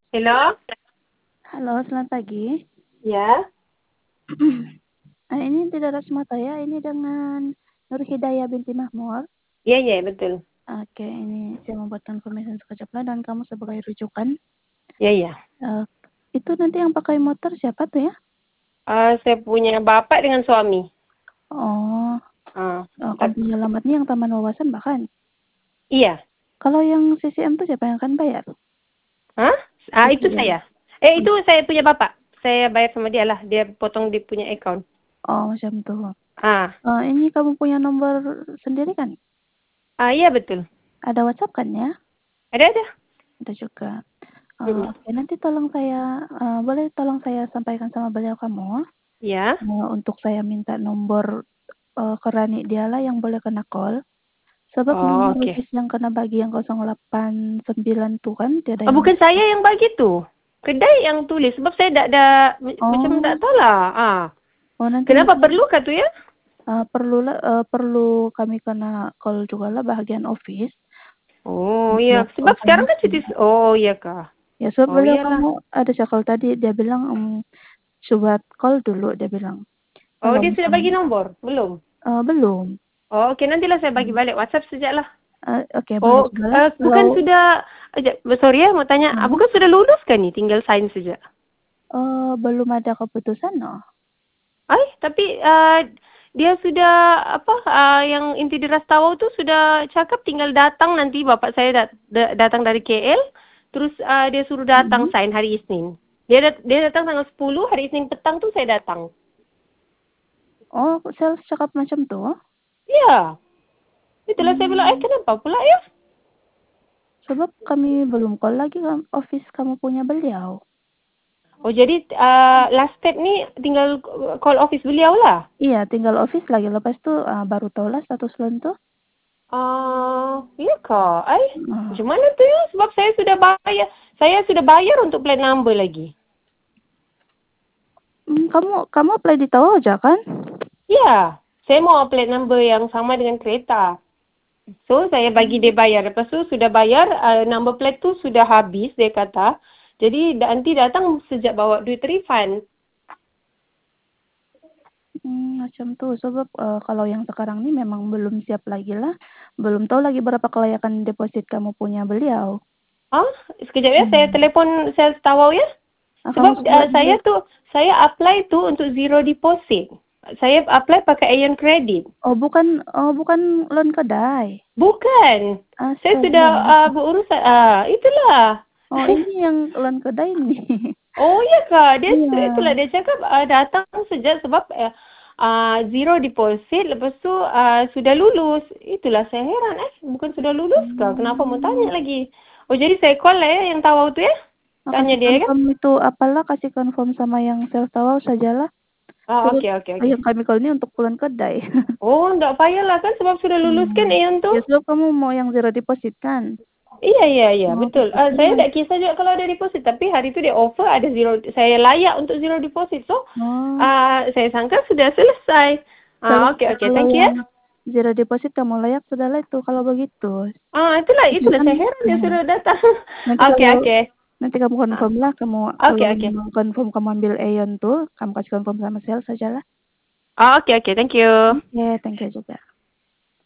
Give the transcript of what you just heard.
Halo? Halo, selamat pagi. Ya? Ini tidak ada Sumataya, ini dengan Nur Hidayah binti Mahmud. Iya, iya, betul. Oke, ini saya membuatkan informasi sekejap dan kamu sebagai rujukan. Iya, iya. Itu nanti yang pakai motor siapa tuh ya? Saya punya bapak dengan suami. Oh, kamu Tapi, punya alamatnya yang Taman Wawasan bahkan. iya. Kalau yang CCM tuh siapa yang akan bayar? Hah? Itu CCM. saya. Itu saya punya bapak. Saya bayar sama dia lah. Dia potong di punya account. Oh, macam tuh. Ah, Ini kamu punya nomor sendiri kan? iya betul. Ada WhatsApp kan ya? Ada. Ada juga. Mm-mm. Oke, nanti boleh tolong saya sampaikan sama beliau kamu. Ya. Untuk saya minta nomor Kerani dialah yang boleh kena call. Sebab Oh, nomor oke. office yang kena bagi yang 089 tuh kan tiada yang Bukan saya yang bagi tu. Kedai yang tulis. Sebab saya tak ada, macam tak oh tahu lah. nanti Kenapa mungkin perlu kah tu ya? perlu kami kena call juga lah bahagian office Oh, iya. untuk Sebab sekarang kan konfirmasi. cuti. Oh, iya kah? Ya sebab Oh, beliau iyalah. kamu ada call tadi dia bilang coba call dulu dia bilang. Oh, Kalau dia sudah bagi misalnya nomor? Belum? belum. Oh, okey. Nantilah saya bagi balik WhatsApp sajalah. Oke boleh Oh, juga lah kalau bukan sudah, sorry ya, mau tanya, bukan sudah lulus kan ni? Tinggal sign saja. belum ada keputusan no. Tapi dia sudah, apa, yang inti diras Tawau tu sudah cakap tinggal datang nanti bapak saya datang dari KL, terus dia suruh datang sign hari Isnin. Dia datang tanggal 10, hari Isnin petang tu saya datang. Oh, sales cakap macam tuh? Ya, itulah saya bilang, kenapa pula ya? Sebab kami belum call lagi ke office kamu punya beliau. Oh, jadi last step ni tinggal call office beliau lah? Iya, tinggal office lagi. Lepas tu baru tahu lah status loan tu. Iya kak. Ah, Macam mana tu ya? Sebab saya sudah bayar. Saya sudah bayar untuk plan number lagi. kamu apply di Tawa aja kan? Ya, saya mau plate number yang sama dengan kereta. So, saya bagi dia bayar. Lepas tu sudah bayar, number plate tu sudah habis, dia kata. Jadi, nanti datang sejak bawa duit refund. Macam tu. Sebab kalau yang sekarang ni memang belum siap lagi lah. Belum tahu lagi berapa kelayakan deposit kamu punya beliau. Sekejap ya, saya telefon sales Tawau ya. Kamu Sebab sudah saya apply tu untuk zero deposit. Saya apply pakai Ion Credit. bukan loan kedai. Bukan. Saya sudah Astaga. berurusan. Itulah. Oh, ini yang loan kedai nih. Oh ya kak, itulah Iya. dia cakap datang sejak sebab zero deposit, lepas tu sudah lulus. Itulah saya heran, bukan sudah lulus kah? Kenapa mau tanya lagi? Oh jadi saya call lah ya yang tahu tu ya. Tanya Kasih dia kan? confirm itu apalah, kasih confirm sama yang sales tawau sajalah. Sebab Oke oke oke. yang kami call ini untuk pulang kedai. Oh enggak payahlah kan sebab sudah lulus kan Aeon tu. Ya sebab kamu mau yang zero deposit kan? Iya Oh, betul. Saya kebetulan. tak kisah juga kalau ada deposit, tapi hari tu dia offer ada zero, saya layak untuk zero deposit. So Oh, saya sangka sudah selesai. Oke oke, kalau thank you ya. yang zero deposit kamu layak sudahlah itu kalau begitu. Itulah Kan saya heran dia sudah datang. nanti Oke kalau oke. nanti kamu Ah, confirm lah kamu Oke kalau oke. memang confirm kamu ambil Aeon tuh, kamu kasih confirm sama sales sajalah. Oke oke, thank you. Oke, thank you juga.